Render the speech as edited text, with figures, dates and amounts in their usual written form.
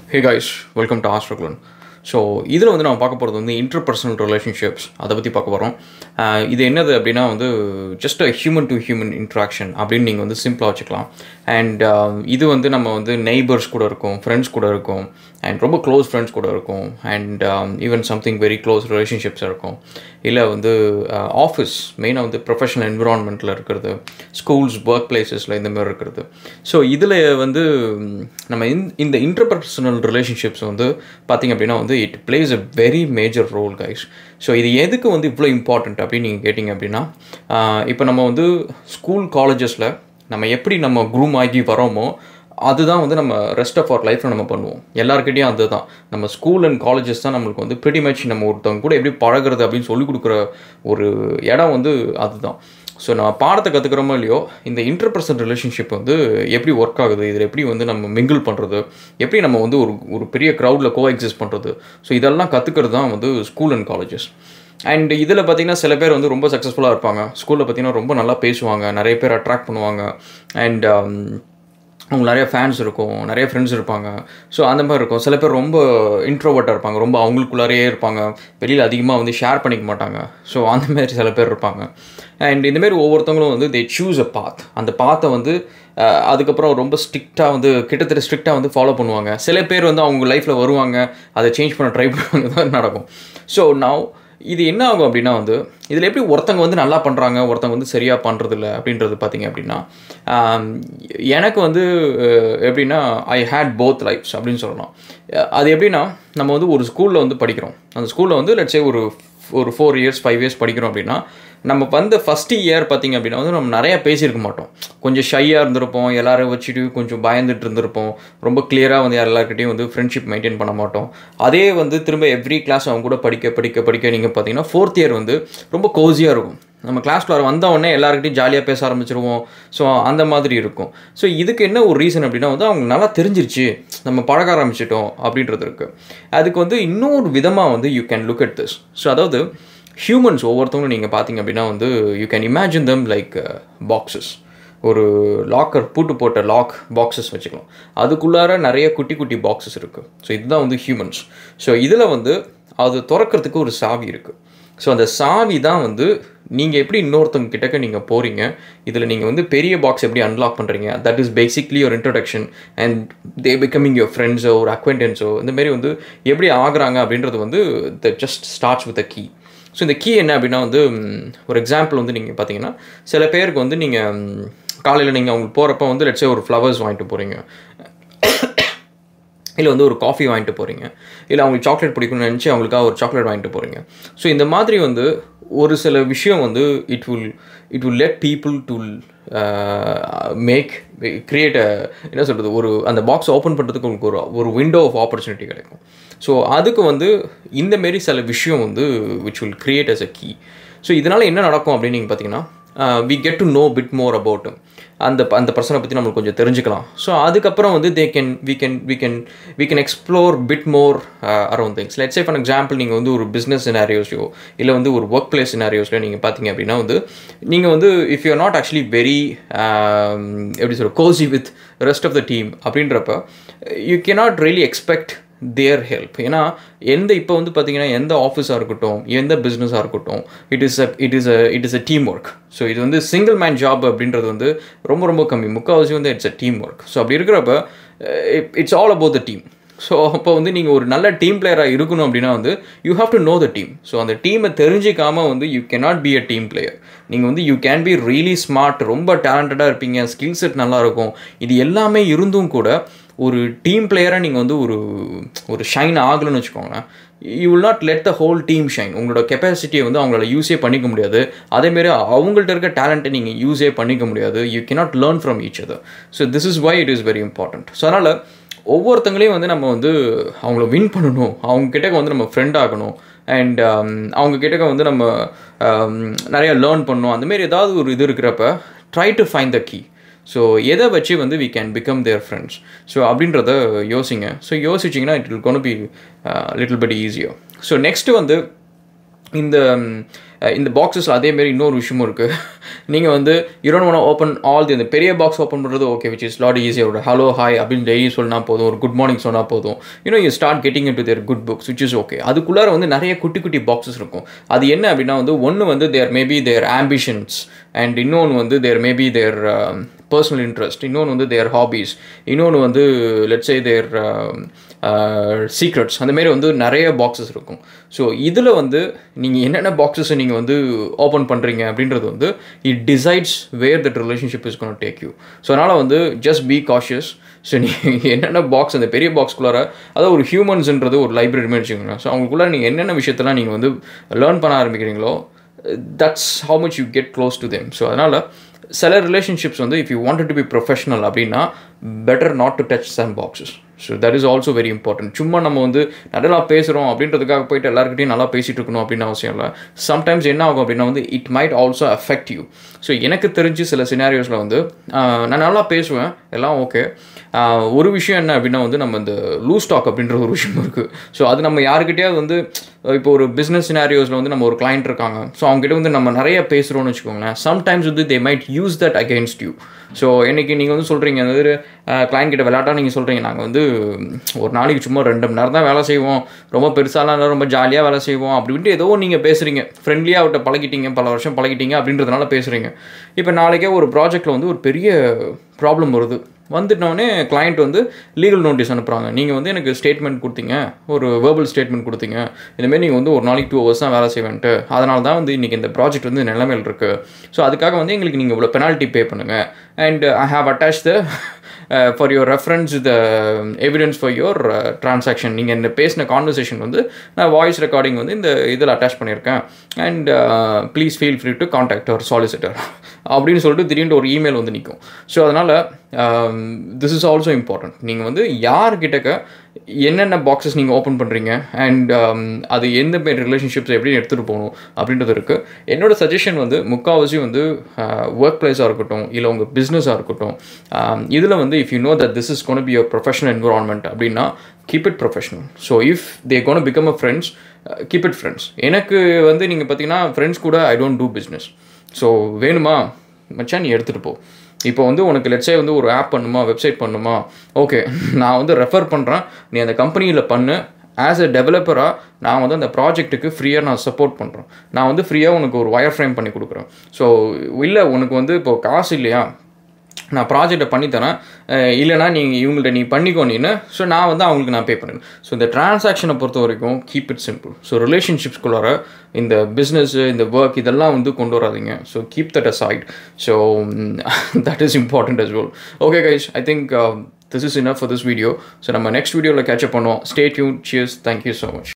Hey guys, welcome to Astroglan. So இதில் வந்து நம்ம பார்க்க போகிறது வந்து இன்டர்பர்சனல் ரிலேஷன்ஷிப்ஸ் அதை பற்றி பார்க்க போகிறோம். இது என்னது அப்படின்னா வந்து just a human to human interaction அப்படின்னு நீங்கள் வந்து சிம்பிளாக வச்சுக்கலாம். அண்ட் இது வந்து நம்ம வந்து நெய்பர்ஸ் கூட இருக்கும், ஃப்ரெண்ட்ஸ் கூட இருக்கும், அண்ட் ரொம்ப க்ளோஸ் ஃப்ரெண்ட்ஸ் கூட இருக்கும், and even something very close relationships இருக்கும். இல்லை வந்து ஆஃபீஸ் மெயினாக வந்து ப்ரொஃபஷனல் என்விரான்மெண்ட்டில் இருக்கிறது, ஸ்கூல்ஸ், ஒர்க் பிளேசஸில் இந்த மாதிரி இருக்கிறது. ஸோ இதில் வந்து நம்ம இந்த இன்டர்பர்சனல் ரிலேஷன்ஷிப்ஸ் வந்து பார்த்திங்க அப்படின்னா வந்து it plays a very major role guys. So இது எதுக்கு வந்து இவ்வளோ இம்பார்ட்டண்ட் அப்படின்னு நீங்கள் கேட்டிங்க அப்படின்னா, இப்போ நம்ம வந்து ஸ்கூல் காலேஜஸில் நம்ம எப்படி நம்ம க்ரூம் ஆகி வரோமோ அதுதான் வந்து நம்ம ரெஸ்ட் ஆஃப் அவர் லைஃப்பில் நம்ம பண்ணுவோம். எல்லாருக்கிட்டையும் அதுதான். நம்ம ஸ்கூல் அண்ட் காலேஜஸ் தான் நம்மளுக்கு வந்து ப்ரிட்டி மச் நம்ம ஒருத்தவங்க கூட எப்படி பழகிறது அப்படின்னு சொல்லிக் கொடுக்குற ஒரு இடம் வந்து அதுதான். ஸோ நம்ம பாடத்தை கற்றுக்கிறோமோ இல்லையோ, இந்த இன்டர்பர்சனல் ரிலேஷன்ஷிப் வந்து எப்படி ஒர்க் ஆகுது, இதில் எப்படி வந்து நம்ம மிங்கிள் பண்ணுறது, எப்படி நம்ம வந்து ஒரு பெரிய க்ரௌடில் கோஎக்ஸிஸ்ட் பண்ணுறது, ஸோ இதெல்லாம் கற்றுக்கிறது தான் வந்து ஸ்கூல் அண்ட் காலேஜஸ். அண்ட் இதில் பார்த்திங்கன்னா சில பேர் வந்து ரொம்ப சக்ஸஸ்ஃபுல்லாக இருப்பாங்க. ஸ்கூலில் பார்த்திங்கன்னா ரொம்ப நல்லா பேசுவாங்க, நிறைய பேர் அட்ராக்ட் பண்ணுவாங்க, அண்ட் அவங்க நிறைய ஃபேன்ஸ் இருக்கும், நிறைய ஃப்ரெண்ட்ஸ் இருப்பாங்க. ஸோ அந்த மாதிரி இருக்கும். சில பேர் ரொம்ப இன்ட்ரோவர்ட்டாக இருப்பாங்க, ரொம்ப அவங்களுக்குள்ளாரையே இருப்பாங்க, வெளியில் அதிகமாக வந்து ஷேர் பண்ணிக்க மாட்டாங்க. ஸோ அந்த மாதிரி சில பேர் இருப்பாங்க. அண்ட் இந்தமாரி ஒவ்வொருத்தவங்களும் வந்து தே சூஸ் அ பாத். அந்த பாத்தை வந்து அதுக்கப்புறம் ரொம்ப ஸ்ட்ரிக்டாக வந்து கிட்டத்தட்ட ஸ்ட்ரிக்டாக வந்து ஃபாலோ பண்ணுவாங்க. சில பேர் வந்து அவங்க லைஃப்பில் வருவாங்க, அதை சேஞ்ச் பண்ண ட்ரை பண்ணுவாங்க, தான் நடக்கும். ஸோ நவ் இது என்ன ஆகும் அப்படின்னா வந்து இதில் எப்படி ஒருத்தங்க வந்து நல்லா பண்ணுறாங்க, ஒருத்தங்க வந்து சரியாக பண்ணுறதில்ல அப்படின்றது பார்த்திங்க அப்படின்னா, எனக்கு வந்து எப்படின்னா ஐ ஹேட் போத் லைஃப்ஸ் அப்படின்னு சொல்லலாம். அது எப்படின்னா, நம்ம வந்து ஒரு ஸ்கூலில் வந்து படிக்கிறோம். அந்த ஸ்கூலில் வந்து லெட்ஸ் சே ஒரு 4 years 5 years படிக்கிறோம் அப்படின்னா, நம்ம வந்து ஃபஸ்ட்டு இயர் பார்த்திங்க அப்படின்னா வந்து நம்ம நிறையா பேசியிருக்க மாட்டோம். கொஞ்சம் ஷையாக இருந்திருப்போம், எல்லோரும் வச்சுட்டு கொஞ்சம் பயந்துட்டு இருந்திருப்போம், ரொம்ப கிளியராக வந்து எல்லாருக்கிட்டையும் வந்து ஃப்ரெண்ட்ஷிப் மெயின்டைன் பண்ண மாட்டோம். அதே வந்து திரும்ப எவ்ரி கிளாஸ் அவங்க கூட படிக்க நீங்கள் பார்த்தீங்கன்னா 4th year வந்து ரொம்ப கோஸியாக இருக்கும். நம்ம கிளாஸ்க்குள்ள வந்த உடனே எல்லாருக்கிட்டையும் ஜாலியாக பேச ஆரம்பிச்சிருவோம். ஸோ அந்த மாதிரி இருக்கும். ஸோ இதுக்கு என்ன ஒரு ரீசன் அப்படின்னா வந்து அவங்க நல்லா தெரிஞ்சிருச்சு, நம்ம பழக ஆரம்பிச்சிட்டோம் அப்படின்றது இருக்குது. அதுக்கு வந்து இன்னொரு விதமாக வந்து you can look at this. So அதாவது ஹியூமன்ஸ் ஒவ்வொருத்தவங்களும் நீங்கள் பார்த்தீங்க அப்படின்னா வந்து you can imagine them like boxes. ஒரு லாக்கர் பூட்டு போட்ட லாக் பாக்ஸஸ் வச்சுக்கலாம். அதுக்குள்ளார நிறைய குட்டி குட்டி பாக்ஸஸ் இருக்குது. ஸோ இதுதான் வந்து ஹியூமன்ஸ். ஸோ இதில் வந்து அது திறக்கிறதுக்கு ஒரு சாவி இருக்குது. ஸோ அந்த சாவி தான் வந்து நீங்கள் எப்படி இன்னொருத்தவங்க கிட்டக்க நீங்கள் போகிறீங்க, இதில் நீங்கள் வந்து பெரிய பாக்ஸ் எப்படி அன்லாக் பண்ணுறீங்க, தட் இஸ் பேசிக்லி ஒரு introduction and they becoming your ஃப்ரெண்ட்ஸோ ஒரு அக்வைண்டன்ஸோ இந்தமாரி வந்து எப்படி ஆகுறாங்க அப்படின்றது வந்து the just starts with a key. So இந்த கீ என்ன அப்படின்னா வந்து ஒரு எக்ஸாம்பிள் வந்து நீங்கள் பார்த்தீங்கன்னா, சில பேருக்கு வந்து நீங்கள் காலையில் நீங்கள் அவங்களுக்கு போகிறப்ப வந்து லெட்ஸ் சே ஒரு ஃப்ளவர்ஸ் வாங்கிட்டு போகிறீங்க, இல்லை வந்து ஒரு காஃபி வாங்கிட்டு போகிறீங்க, இல்லை அவங்களுக்கு சாக்லேட் பிடிக்கும்னு நினச்சி அவங்களுக்காக ஒரு சாக்லேட் வாங்கிட்டு போகிறீங்க. ஸோ இந்த மாதிரி வந்து ஒரு சில விஷயம் வந்து it will let people to create என்ன சொல்கிறது, ஒரு அந்த பாக்ஸ் ஓப்பன் பண்ணுறதுக்கு உங்களுக்கு ஒரு விண்டோ ஆஃப் ஆப்பர்ச்சுனிட்டி கிடைக்கும். ஸோ அதுக்கு வந்து இந்தமாரி சில விஷயம் வந்து which will create us a key. So இதனால் என்ன நடக்கும் அப்படின்னு நீங்கள் பார்த்தீங்கன்னா, we get to know bit more about அந்த பர்சனை பற்றி நம்மளுக்கு கொஞ்சம் தெரிஞ்சுக்கலாம். ஸோ அதுக்கப்புறம் வந்து we can explore bit more around things. Let's say for example நீங்கள் வந்து ஒரு பிஸ்னஸ் சினாரியோஸ்லையோ இல்லை வந்து ஒரு ஒர்க் பிளேஸ் சினாரியோஸ்லையோ நீங்கள் பார்த்தீங்க அப்படின்னா வந்து நீங்கள் வந்து if you are not actually very எப்படி சொல்ற cosy with rest of the team அப்படின்றப்ப you cannot really expect their help. ஏன்னா இப்போ வந்து பார்த்தீங்கன்னா எந்த ஆஃபீஸாக இருக்கட்டும், எந்த பிஸ்னஸாக இருக்கட்டும், it is a team work. So இது வந்து சிங்கிள் மேன் ஜாப் அப்படின்றது வந்து ரொம்ப ரொம்ப கம்மி. முக்கால்வாசி வந்து it's a team work. So அப்படி இருக்கிறப்ப it's all about the team. So அப்போ வந்து நீங்கள் ஒரு நல்ல டீம் பிளேயராக இருக்கணும் அப்படின்னா வந்து you have to know the team. So அந்த டீமை தெரிஞ்சிக்காமல் வந்து you cannot be a team player. நீங்கள் வந்து you can be really smart, ரொம்ப டேலண்டடாக இருப்பீங்க, ஸ்கில் செட் நல்லாயிருக்கும், இது எல்லாமே இருந்தும் கூட ஒரு டீம் பிளேயராக நீங்கள் வந்து ஒரு ஷைன் ஆகலன்னு வச்சுக்கோங்களேன், you will not let the whole team shine. உங்களோட கெப்பாசிட்டியை வந்து அவங்களால யூஸே பண்ணிக்க முடியாது. அதேமாரி அவங்கள்ட்ட இருக்க டேலண்ட்டை நீங்கள் யூஸே பண்ணிக்க முடியாது. You cannot learn from each other. So this is why it is very important. So அதனால் ஒவ்வொருத்தங்களையும் வந்து நம்ம வந்து அவங்கள வின் பண்ணணும், அவங்க கிட்டக்க வந்து நம்ம ஃப்ரெண்ட் ஆகணும், அண்ட் அவங்க கிட்டக்க வந்து நம்ம நிறையா லேர்ன் பண்ணணும். அந்தமாரி ஏதாவது ஒரு இது இருக்கிறப்ப try to find the key. So எதை வச்சு வந்து we can become their friends. So அப்படின்றத யோசிங்க. ஸோ யோசிச்சிங்கன்னா it will gonna be little bit easier. So next வந்து இந்த இந்த பாக்ஸஸில் அதேமாரி இன்னொரு விஷயமும் இருக்குது. நீங்கள் வந்து you don't want open all இந்த பெரிய பாக்ஸ் ஓப்பன் பண்ணுறது ஓகே, விச் இஸ் லாட் ஈஸியாக. ஒரு ஹலோ ஹாய் அப்படின்னு டெய்லி சொன்னால் போதும், ஒரு குட் மார்னிங் சொன்னால் போதும். You start getting into their good books, which is okay. அதுக்குள்ளார வந்து நிறைய குட்டி குட்டி பாக்ஸஸ் இருக்கும். அது என்ன அப்படின்னா வந்து ஒன்று வந்து their maybe their ambitions, and இன்னொன்று வந்து their maybe their personal interest, இன்னொன்று வந்து தேர் ஹாபீஸ், இன்னொன்று வந்து லெட்ஸ் சே தேர் சீக்ரெட்ஸ். அந்தமாரி வந்து நிறைய பாக்ஸஸ் இருக்கும். ஸோ இதில் வந்து நீங்கள் என்னென்ன பாக்ஸஸை நீங்கள் வந்து ஓப்பன் பண்ணுறீங்க அப்படின்றது வந்து it decides where that relationship is gone take you. So அதனால் வந்து ஜஸ்ட் பி காஷியஸ். ஸோ நீங்கள் என்னென்ன பாக்ஸ், அந்த பெரிய பாக்ஸ்குள்ளார, அதாவது ஒரு ஹியூமன்ஸ்ன்றது ஒரு லைப்ரரி மாதிரி வச்சுக்கோங்க. ஸோ அவங்களுக்குள்ளார நீங்கள் என்னென்ன விஷயத்தெல்லாம் நீங்கள் வந்து லேர்ன் பண்ண ஆரம்பிக்கிறீங்களோ, that's how much you get close to them. So அதனால் சில ரிலேஷன்ஷிப்ஸ் வந்து if you wanted to be professional அப்படின்னா better not to touch some boxes. So that is also very important. சும்மா நம்ம வந்து நல்லா பேசுகிறோம் அப்படின்றதுக்காக போயிட்டு எல்லாருக்கிட்டையும் நல்லா பேசிகிட்டு இருக்கணும் அப்படின்னு அவசியம் இல்லை. சம்டைம்ஸ் என்ன ஆகும் அப்படின்னா வந்து it might also affect you. So எனக்கு தெரிஞ்சு சில சினாரியோஸில் வந்து நான் நல்லா பேசுவேன், எல்லாம் ஓகே. ஒரு விஷயம் என்ன அப்படின்னா வந்து நம்ம இந்த லூஸ் டாக் அப்படின்ற ஒரு விஷயம் இருக்குது. ஸோ அது நம்ம யாருக்கிட்டையாவது வந்து இப்போ ஒரு பிஸ்னஸ் சினாரியோஸில் வந்து நம்ம ஒரு கிளைண்ட் இருக்காங்க, ஸோ அவங்ககிட்ட வந்து நம்ம நிறைய பேசுகிறோன்னு வச்சுக்கோங்களேன். சம்டைம்ஸ் வந்து they might use that against you. So இன்றைக்கி நீங்கள் வந்து சொல்கிறீங்க, அதாவது கிளைண்ட் கிட்ட விளையாட்டாக நீங்கள் சொல்கிறீங்க, நாங்கள் வந்து ஒரு நாளைக்கு சும்மா 2 மணி நேரம் தான் வேலை செய்வோம், ரொம்ப பெருசாலாம் ரொம்ப ஜாலியாக வேலை செய்வோம் அப்படின்ட்டு ஏதோ நீங்கள் பேசுகிறீங்க, ஃப்ரெண்ட்லியாக அவர்கிட்ட பழகிட்டீங்க, பல வருஷம் பழகிட்டீங்க அப்படின்றதுனால பேசுகிறீங்க. இப்போ நாளைக்கே ஒரு ப்ராஜெக்டில் வந்து ஒரு பெரிய ப்ராப்ளம் வருது. வந்துட்டோடனே கிளைண்ட் வந்து லீகல் நோட்டீஸ் அனுப்புகிறாங்க. நீங்கள் வந்து எனக்கு ஸ்டேட்மெண்ட் கொடுத்தீங்க, ஒரு வேர்பல் ஸ்டேட்மெண்ட் கொடுத்தீங்க, இந்தமாரி நீங்கள் வந்து ஒரு நாளைக்கு 2 hours தான் வேலை செய்வேன்ட்டு, அதனால தான் வந்து இன்றைக்கி இந்த ப்ராஜெக்ட் வந்து நிலைமையில் இருக்குது. ஸோ அதுக்காக வந்து எங்களுக்கு நீங்கள் இவ்வளோ பெனால்ட்டி பே பண்ணுங்கள், and I have attach the for your reference the evidence for your transaction. நீங்கள் இந்த பேசின கான்வர்சேஷன் வந்து நான் வாய்ஸ் ரெக்கார்டிங் வந்து இந்த இதில் அட்டாச் பண்ணியிருக்கேன், and please feel free to contact our solicitor அப்படின்னு சொல்லிட்டு திடீர்னு ஒரு இமெயில் வந்து நிற்கும். ஸோ அதனால் திஸ் இஸ் ஆல்சோ இம்பார்ட்டன்ட். நீங்கள் வந்து யார்கிட்டக்க என்னென்ன பாக்ஸஸ் நீங்கள் ஓப்பன் பண்ணுறீங்க, அண்ட் அது எந்த மாரி ரிலேஷன்ஷிப்ஸ் எப்படி எடுத்துகிட்டு போகணும் அப்படின்றது இருக்குது. என்னோடய சஜஷன் வந்து முக்கால்வாசி வந்து ஒர்க் பிளேஸாக இருக்கட்டும், இல்லை உங்கள் பிஸ்னஸாக இருக்கட்டும், இதில் வந்து if you know that this is gone be your professional environment அப்படின்னா keep it professional. So if they gone become a friends, keep it friends. எனக்கு வந்து நீங்கள் பார்த்தீங்கன்னா ஃப்ரெண்ட்ஸ் கூட I don't do business. So வேணுமா மச்சான் நீ எடுத்துகிட்டு போ. இப்போ வந்து உனக்கு லெட்ஸே வந்து ஒரு ஆப் பண்ணுமா, வெப்சைட் பண்ணுமா, ஓகே நான் வந்து ரெஃபர் பண்ணுறேன், நீ அந்த கம்பெனியில் பண்ணு. ஆஸ் எ டெவலப்பராக நான் வந்து அந்த ப்ராஜெக்ட்டுக்கு ஃப்ரீயாக நான் சப்போர்ட் பண்ணுறேன். நான் வந்து ஃப்ரீயாக உனக்கு ஒரு வயர் ஃப்ரேம் பண்ணி கொடுக்குறேன். ஸோ இல்லை உனக்கு வந்து இப்போ காசு இல்லையா, நான் ப்ராஜெக்டை பண்ணித்தரேன், இல்லைனா நீங்கள் இவங்கள்ட்ட நீ பண்ணிக்கோ நீன்னு. ஸோ நான் வந்து அவங்களுக்கு நான் பே பண்ணுறேன். ஸோ இந்த டிரான்சாக்ஷனை பொறுத்த வரைக்கும் கீப் இட் சிம்பிள். ஸோ ரிலேஷன்ஷிப்ஸ்குள்ளார இந்த பிஸ்னஸ், இந்த ஒர்க் இதெல்லாம் வந்து கொண்டு வராதிங்க. So keep that aside. So that is important as well. Okay guys, I think this is enough for this video. So நம்ம நெக்ஸ்ட் வீடியோவில் கேட்சப் பண்ணுவோம். Stay tuned. Cheers. Thank you so much.